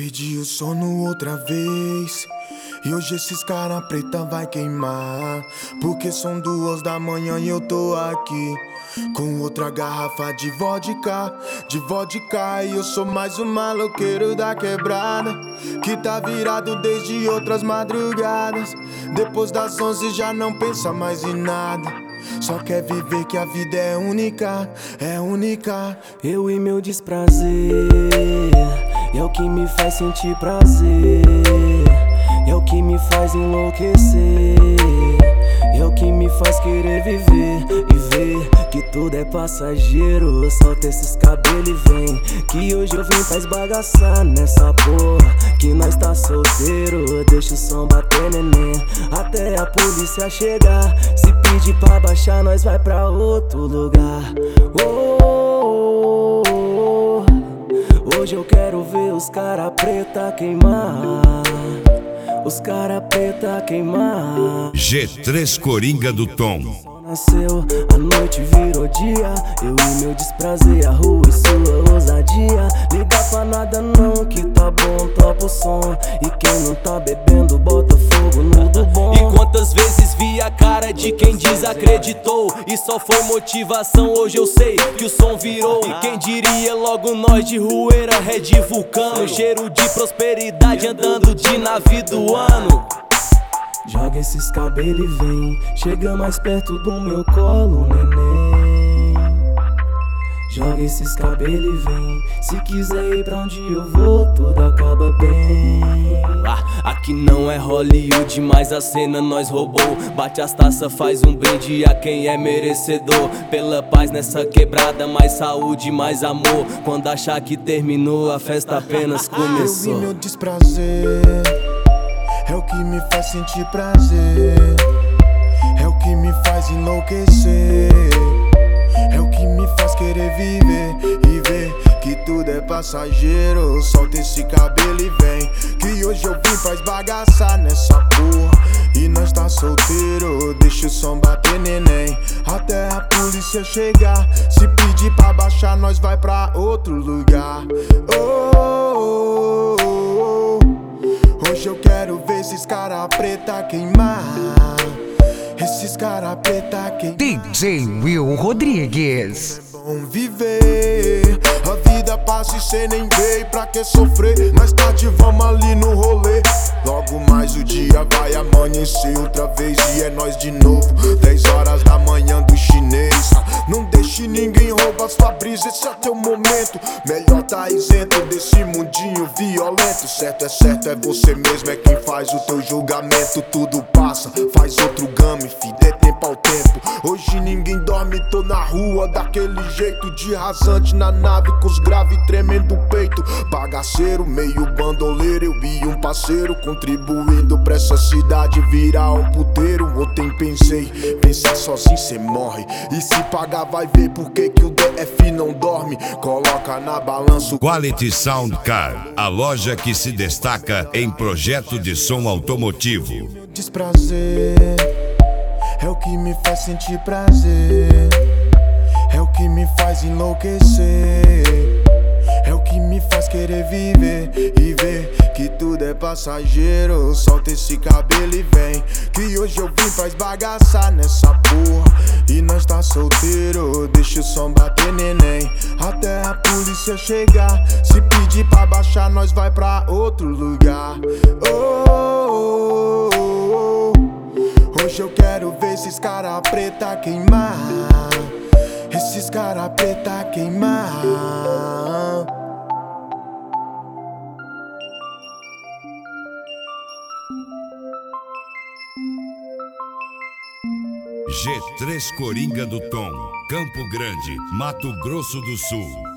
Pedi o sono outra vez e hoje esses cara preta vai queimar, porque são 2 da manhã e eu tô aqui com outra garrafa de vodka, e eu sou mais um maloqueiro da quebrada, que tá virado desde outras madrugadas. Depois das 11 já não pensa mais em nada, só quer viver que a vida é única, é única. Eu e meu desprazer é o que me faz sentir prazer, é o que me faz enlouquecer, é o que me faz querer viver e ver que tudo é passageiro. Solta esses cabelos e vem, que hoje eu vim pra esbagaçar nessa porra, que nós tá solteiro. Deixa o som bater, neném, até a polícia chegar. Se pedir pra baixar, nós vai pra outro lugar. Hoje eu quero ver os cara preta queimar, os cara preta queimar. G3 Coringa do Tom. Nasceu, a noite virou dia, eu e meu desprazer, a rua e sua ousadia. Liga pra nada não, que tá bom, topa o som. E quem não tá bebendo, bota fogo no do bom. E quantas vezes vi a cara de quem desacreditou e só foi motivação, hoje eu sei que o som virou. E quem diria logo nós de Rueira, Red Vulcano, cheiro de prosperidade andando de navio do ano. Joga esses cabelos e vem, chega mais perto do meu colo, neném. Joga esses cabelos e vem, se quiser ir pra onde eu vou, tudo acaba bem. Aqui não é Hollywood, mas a cena nós roubou. Bate as taças, faz um brinde a quem é merecedor. Pela paz nessa quebrada, mais saúde, mais amor. Quando achar que terminou, a festa apenas começou. Eu vi meu desprazer, é o que me faz sentir prazer, é o que me faz enlouquecer, é o que me faz querer viver e ver que tudo é passageiro. Solta esse cabelo e vem, que hoje eu vim pra esbagaçar nessa porra, e nós tá solteiro. Deixa o som bater, neném, até a polícia chegar. Se pedir pra baixar, nós vai pra outro lugar. Hoje eu quero ver esses cara preta queimar, esses cara preta queimar. DJ Will Rodrigues. É bom viver, a vida passa e cê nem vê, e pra que sofrer? Mais tarde vamos ali no rolê. Logo mais o dia vai amanhecer outra vez e é nós de novo. 10 horas da manhã do chinês. Não deixe ninguém roubar sua brisa, esse é teu momento. Melhor tá isento desse mundinho violento. Certo, é você mesmo, é quem faz o teu julgamento. Tudo passa, faz outro game, fi, dê tempo ao tempo. Hoje ninguém dorme, tô na rua daquele jeito, de rasante na nave com os graves tremendo o peito. Bagaceiro, meio bandoleiro, eu e um parceiro, contribuindo pra essa cidade virar um puteiro. Ontem pensei, pensar sozinho cê morre, e se pagar vai ver por que o DF não dorme. Coloca na balança. Quality Sound Car, a loja que se destaca em projeto de som automotivo. Desprazer é o que me faz sentir prazer, é o que me faz enlouquecer, é o que me faz querer viver e ver que tudo é passageiro. Solta esse cabelo e vem, que hoje eu vim pra esbagaçar nessa porra, e nós tá solteiro. Deixa o som bater, neném, até a polícia chegar. Se pedir pra baixar, nós vai pra outro lugar. Hoje eu quero ver esses cara preta queimar, esses cara preta queimar. G3 Coringa do Tom, Campo Grande, Mato Grosso do Sul.